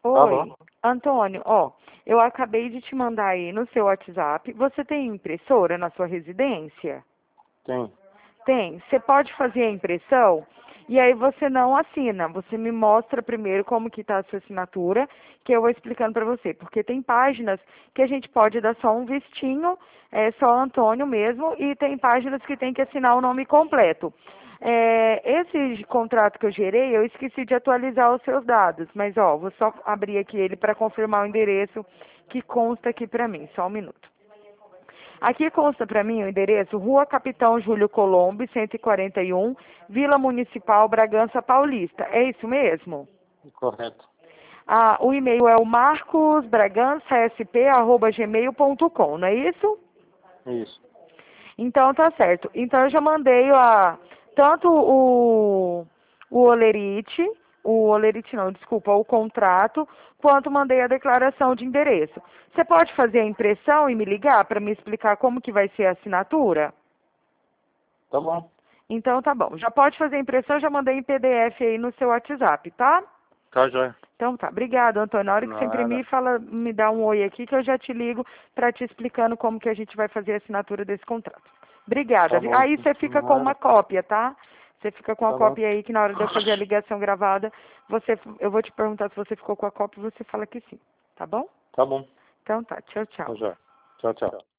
Oi, Alô? Antônio, ó, eu acabei de te mandar aí no seu WhatsApp. Você tem impressora na sua residência? Tem. Tem. Você pode fazer a impressão e aí você não assina. Você me mostra primeiro como que está a sua assinatura, que eu vou explicando para você. Porque tem páginas que a gente pode dar só um vistinho, é só Antônio mesmo, e tem páginas que tem que assinar o nome completo. Esse contrato que eu gerei, eu esqueci de atualizar os seus dados, mas ó, vou só abrir aqui ele para confirmar o endereço que consta aqui para mim. Só um minuto. Aqui consta para mim o endereço Rua Capitão Júlio Colombo, 141, Vila Municipal, Bragança Paulista. É isso mesmo? Correto. O e-mail é o marcosbragançasp@gmail.com, não é isso? Isso. Então tá certo. Então eu já mandei tanto o olerite não, desculpa, o contrato, quanto mandei a declaração de endereço. Você pode fazer a impressão e me ligar para me explicar como que vai ser a assinatura? Tá bom. Então tá bom. Já pode fazer a impressão, já mandei em PDF aí no seu WhatsApp, tá? Tá, joia. Então tá. Obrigado, Antônio. Na hora que você Nada. imprimir, me dá um oi aqui que eu já te ligo para te explicando como que a gente vai fazer a assinatura desse contrato. Obrigada. Tá bom. Aí você fica com uma Nada. cópia, tá? Você fica com a Tá bom. cópia aí que na hora de eu fazer a ligação gravada, eu vou te perguntar se você ficou com a cópia e você fala que sim. Tá bom? Tá bom. Então tá. Tchau, Tá, tchau. joia. Tchau, tchau.